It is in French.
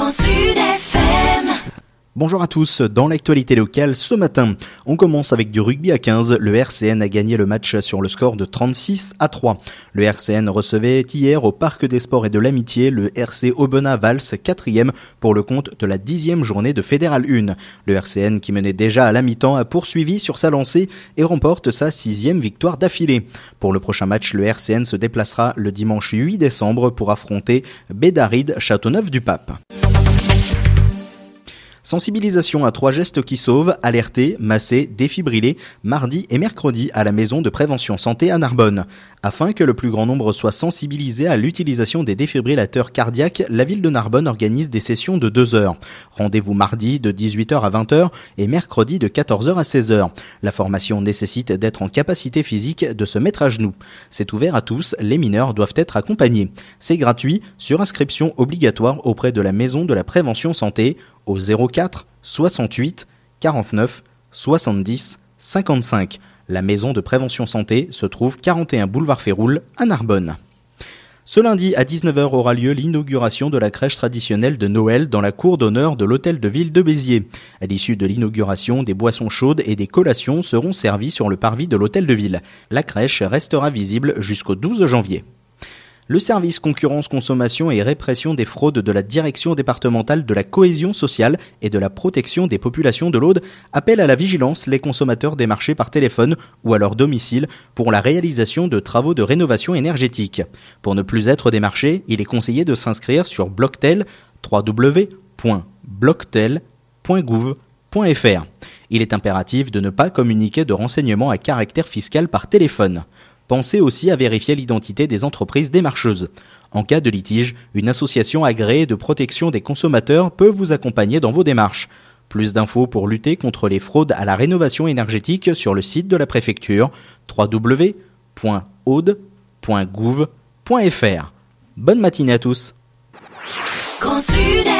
Grand Sud FM. Bonjour à tous, dans l'actualité locale ce matin, on commence avec du rugby à 15. Le RCN a gagné le match sur le score de 36-3. Le RCN recevait hier au Parc des Sports et de l'Amitié le RC Aubenas-Vals 4e pour le compte de la 10e journée de Fédéral 1. Le RCN qui menait déjà à la mi-temps a poursuivi sur sa lancée et remporte sa 6e victoire d'affilée. Pour le prochain match, le RCN se déplacera le dimanche 8 décembre pour affronter Bédaride Châteauneuf-du-Pape. Sensibilisation à 3 gestes qui sauvent, alerter, masser, défibriller, mardi et mercredi à la maison de prévention santé à Narbonne. Afin que le plus grand nombre soit sensibilisé à l'utilisation des défibrillateurs cardiaques, la ville de Narbonne organise des sessions de 2 heures. Rendez-vous mardi de 18h à 20h et mercredi de 14h à 16h. La formation nécessite d'être en capacité physique de se mettre à genoux. C'est ouvert à tous, les mineurs doivent être accompagnés. C'est gratuit, sur inscription obligatoire auprès de la maison de la prévention santé au 04 68 49 70 55. La maison de prévention santé se trouve 41 boulevard Féroul à Narbonne. Ce lundi à 19h aura lieu l'inauguration de la crèche traditionnelle de Noël dans la cour d'honneur de l'hôtel de ville de Béziers. À l'issue de l'inauguration, des boissons chaudes et des collations seront servies sur le parvis de l'hôtel de ville. La crèche restera visible jusqu'au 12 janvier. Le service concurrence consommation et répression des fraudes de la direction départementale de la cohésion sociale et de la protection des populations de l'Aude appelle à la vigilance les consommateurs démarchés par téléphone ou à leur domicile pour la réalisation de travaux de rénovation énergétique. Pour ne plus être démarché, il est conseillé de s'inscrire sur Blocktel, www.blocktel.gouv.fr. Il est impératif de ne pas communiquer de renseignements à caractère fiscal par téléphone. Pensez aussi à vérifier l'identité des entreprises démarcheuses. En cas de litige, une association agréée de protection des consommateurs peut vous accompagner dans vos démarches. Plus d'infos pour lutter contre les fraudes à la rénovation énergétique sur le site de la préfecture www.aude.gouv.fr. Bonne matinée à tous. Grand Sud